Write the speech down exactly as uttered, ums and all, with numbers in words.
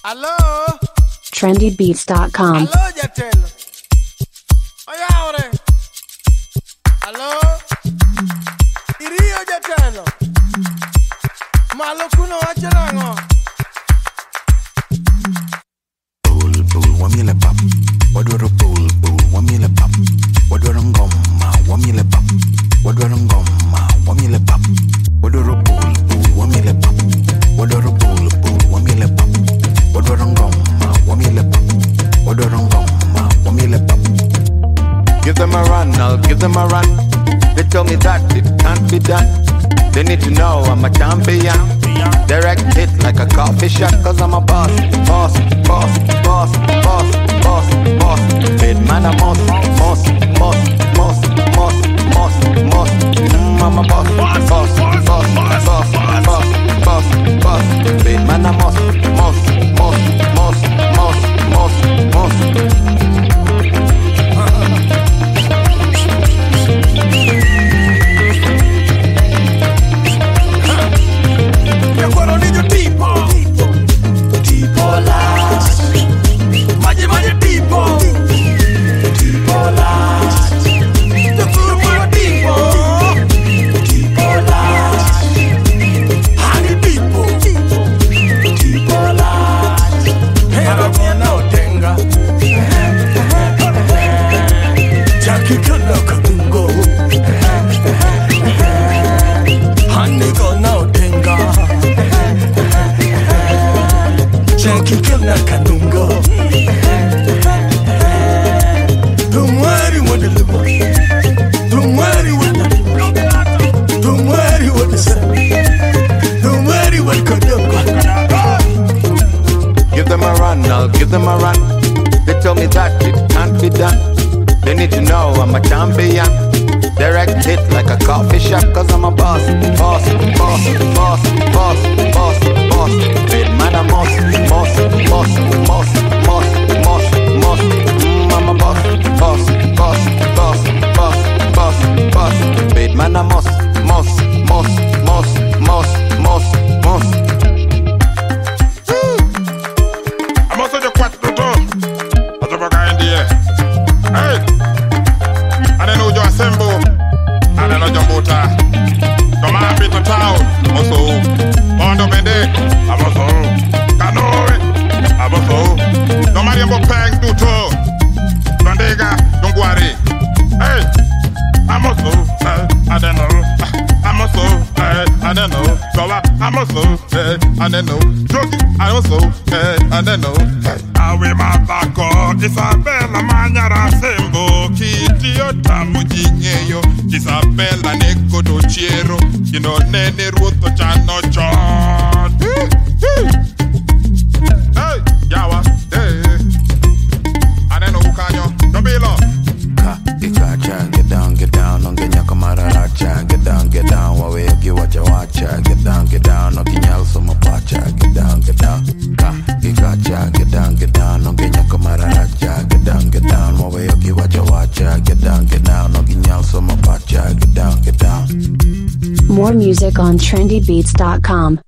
Hello? trendy beats dot com. Hello, Jatello. Oya, ore. Hello? Irio Jatello. Malukuno wachirango. Bowl, bowl, wamile pop. Wadwaro bowl, bowl, wamile pop. Wadwaro ngoma, wamile pop. Wadwaro ngoma, wamile pop. Wadwaro bowl, bowl, wamile pop. Wadwaro bowl, bowl, wamile pop. Wadwaro ngoma, wamile pop. Wadwaro ngoma, wamile pop. Give them a run, I'll give them a run. They tell me that it can't be done. They need to know I'm a champion. Direct hit like a coffee shop, cause I'm a boss, boss, boss, boss, boss, boss, boss. Big man, I'm boss, boss, boss, boss, boss, boss, boss. Mm, I'm a boss, boss, boss, boss, boss, boss, boss, boss. Big man, I'm boss, boss, boss, boss, boss, boss, boss. You're gonna need your tipo. Tipo large. Maji maji tipo. Tipo large. You're gonna tipo. Tipo large. Honey people. Tipo large. Hey, I don't know tenga. Jackie Killa Kabungo. Honey go now tenga. Jackie Killa Kanungo. Don't worry what the liver. Don't worry what the Don't worry what the sun. Don't worry what Kadungo. Give them a run, I'll give them a run. They tell me that it can't be done. They need to know I'm a champion. Direct hit like a coffee shop, cause I'm a boss, boss, boss, boss, boss, boss, boss. Big man, I'm boss, boss, boss, boss, boss, boss, boss. Mm, I'm a boss, boss, boss, boss, boss, boss, boss. Big man, I'm boss, boss, boss, boss, boss, boss, boss. I'm also the quattro tom. What's up, guy in the air? Hey! I don't know your assemble. I don't know your motor. Come on, beat the town. I'm also. On the bende. I'm also. Canoe. I'm also. No matter what pang do to. Dandega. Don't worry. Hey! I'm also. I don't know. I'm also. I don't know. So I'm also. I don't know. Joking. I also. I don't know. Awe mabako. Isabella Manyara Sembo. Kitio Tamujinyeyo. Isabella Neko do Chiero. You know, Nene Ruto Chano Chon. Hey, Yawa. Hey. I don't know who can you. Don't be long. Get down, get down, on Kenya Kamararacha. Get down, get down, wawe yoki wacha wacha. Get down, get down, on Kenya Soma Pacha. Get down, get down, ka, ikacha. Get down, get down, on Kenya Kamararacha. Get down, get down, wawe yoki wacha wacha. Get down, get down, on Kenya Soma Pacha. Get down, get down. More music on trendy beats dot com.